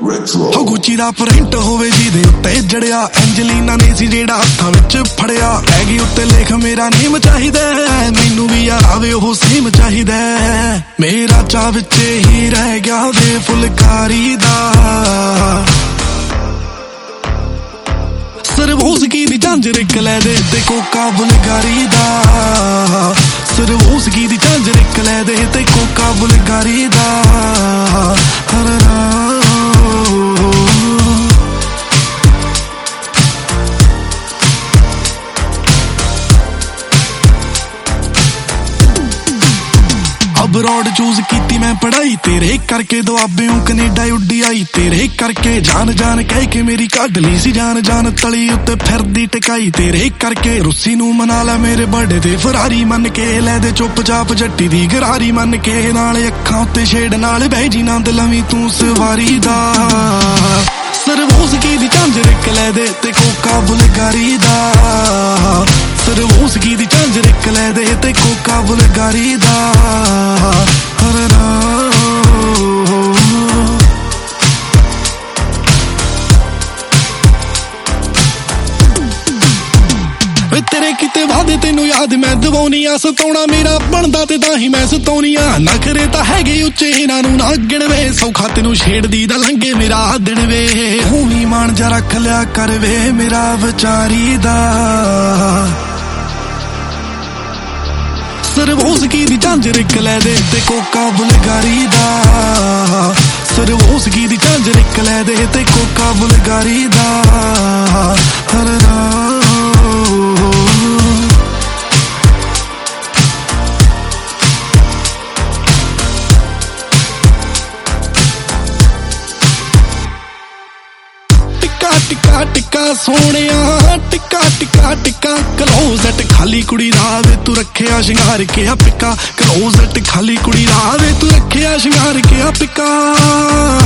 ਹੋ ਗੁੱਚੀ ਦਾ ਪ੍ਰਿੰਟ ਹੋਵੇ ਜਿਹਦੇ ਉੱਤੇ ਜੜਿਆ, ਐਂਜਲੀਨਾ ਨੇ ਸੀ ਜਿਹੜਾ ਹੱਥਾਂ ਵਿੱਚ ਫੜਿਆ। ਟੈਗੀ ਉੱਤੇ ਲਿਖ ਮੇਰਾ ਨੇਮ ਚਾਹੀਦਾ, ਮੈਨੂੰ ਵੀ ਯਾਰ ਆਵੇ ਉਹ ਸੇਮ ਚਾਹੀਦਾ। ਮੇਰਾ ਚਾਹ ਵਿੱਚ ਹੀ ਰਹਿ ਗਿਆ ਵੇ ਫੁਲਕਾਰੀ ਦਾ, ਸਰਵੋਸਕੀ ਦੀ ਝਾਂਜਰ ਇੱਕ ਲੈ ਦੇ ਤੇ ਕੋਕਾ ਬੁਲਗਾਰੀ ਦਾ, ਸਰਵੋਸਕੀ ਦੀ ਝਾਂਜਰ ਇੱਕ ਲੈ ਦੇ ਤੇ ਕੋਕਾ ਬੁਲਗਾਰੀ ਦਾ। ਅਬਰੋਡ ਚੂਜ਼ ਕੀਤੀ ਮੈਂ ਪੜਾਈ ਤੇਰੇ ਕਰਕੇ, ਦੁਆਬਿਓਂ ਕੈਨੇਡਾ ਉੱਡੀ ਆਈ ਤੇਰੇ ਕਰਕੇ। ਜਾਨ ਜਾਨ ਕਹਿ ਕੇ ਮੇਰੀ ਕੱਢ ਲਈ ਸੀ ਜਾਨ, ਜਾਨ ਤਲੀ ਉੱਤੇ ਫਿਰਦੀ ਟਿਕਾਈ ਤੇਰੇ ਕਰਕੇ। ਰੁੱਸੀ ਨੂੰ ਮਨਾ ਲੈ ਮੇਰੇ ਬਰਥਡੇ ਤੇ ਫਰਾਰੀ ਮੰਨ ਕੇ, ਲੈ ਦੇ ਚੁੱਪ ਚਾਪ ਜੱਟੀ ਦੀ ਗਰਾਰੀ ਮੰਨ ਕੇ। ਨਾਲ ਅੱਖਾਂ ਉੱਤੇ ਛੇੜ ਨਾਲ ਬਹਿ ਜੀ ਨੰਦ ਲਵੀਂ ਤੂੰ ਸਵਾਰੀ ਦਾ, ਸਰਵੋਸਕੀ ਦੀ ਝਾਂਜਰ ਇੱਕ ਲੈ ਦੇ ਤੇ ਕੋਕਾ ਬੁਲਗਾਰੀ ਦਾ, ਸਰਵੋਸਕੀ ਦੀ ਝਾਂਜਰ ਇੱਕ ਲੈ ਦੇ ਤੇ ਕੋਕਾ ਬੁਲਗਾਰੀ ਦਾ। ਤੇਰੇ ਕਿਤੇ ਵਾਦੇ ਤੈਨੂੰ ਯਾਦ ਮੈਂ ਦਵਾਉਣੀ ਆ, ਸਤਾਉਣਾ ਮੇਰਾ ਬਣਦਾ ਤੇ ਤਾਂ ਹੀ ਮੈਂ ਸਤਾਉਣੀ ਆ। ਨਖਰੇ ਤਾਂ ਹੈਗੇ ਉੱਚੇ ਇਹਨਾਂ ਨੂੰ ਨਾ ਗਿਣਵੇ, ਸੌਖਾ ਤੈਨੂੰ ਛੇੜਦੀ ਦਾ ਲੰਘੇ ਮੇਰਾ ਦਿਨ ਵੇ। ਤੂੰ ਵੀ ਮਾਣ ਜਾ ਰੱਖ ਲਿਆ ਕਰ ਵੇ ਮੇਰਾ ਵਿਚਾਰੀ ਦਾ, ਸਰਵੋਸਕੀ ਦੀ ਝਾਂਜਰ ਇੱਕ ਲੈ ਦੇ ਤੇ ਕੋਕਾ ਬੁਲਗਾਰੀ ਦਾ, ਸਰਵੋਸਕੀ ਦੀ ਝਾਂਜਰ ਇੱਕ ਲੈ ਦੇ ਤੇ ਕੋਕਾ ਬੁਲਗਾਰੀ ਦਾ। ਟਿੱਕਾ ਟਿੱਕਾ ਸੋਹਣਿਆ, ਟਿੱਕਾ ਟਿੱਕਾ ਟਿੱਕਾ ਕਲੋਜ਼ਟ ਖਾਲੀ ਕੁੜੀ ਦਾ ਵੇ ਤੂੰ ਰੱਖਿਆ ਸ਼ਿੰਗਾਰ ਕੇ ਆ ਪਿੱਕਾ, ਕਲੋਜ਼ਟ ਖਾਲੀ ਕੁੜੀ ਦਾ ਵੇ ਤੂੰ ਰੱਖਿਆ ਸ਼ਿੰਗਾਰ ਕੇ ਆ ਪਿੱਕਾ।